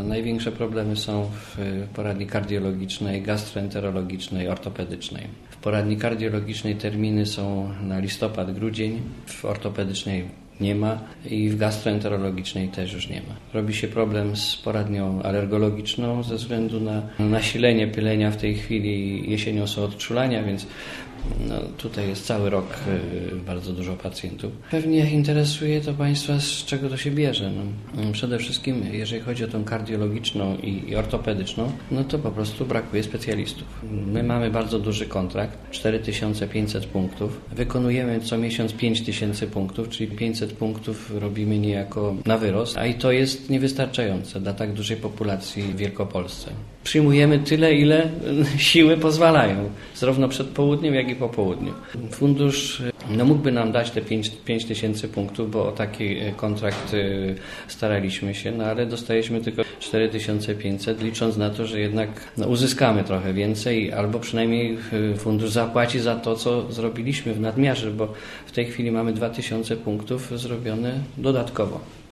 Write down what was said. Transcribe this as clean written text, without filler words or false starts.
Największe problemy są w poradni kardiologicznej, gastroenterologicznej, ortopedycznej. W poradni kardiologicznej terminy są na listopad, grudzień, w ortopedycznej nie ma i w gastroenterologicznej też już nie ma. Robi się problem z poradnią alergologiczną ze względu na nasilenie pylenia. W tej chwili jesienią są odczulania, więc tutaj jest cały rok bardzo dużo pacjentów. Pewnie interesuje to Państwa, z czego to się bierze. Przede wszystkim, jeżeli chodzi o tą kardiologiczną i ortopedyczną, to po prostu brakuje specjalistów. My mamy bardzo duży kontrakt, 4500 punktów. Wykonujemy co miesiąc 5000 punktów, czyli 500 punktów robimy niejako na wyrost, a i to jest niewystarczające dla tak dużej populacji w Wielkopolsce. Przyjmujemy tyle, ile siły pozwalają, zarówno przed południem, jak i po południu. Fundusz mógłby nam dać te 5000 punktów, bo o taki kontrakt staraliśmy się, ale dostaliśmy tylko 4500, licząc na to, że jednak uzyskamy trochę więcej, albo przynajmniej fundusz zapłaci za to, co zrobiliśmy w nadmiarze, bo w tej chwili mamy 2000 punktów zrobione dodatkowo.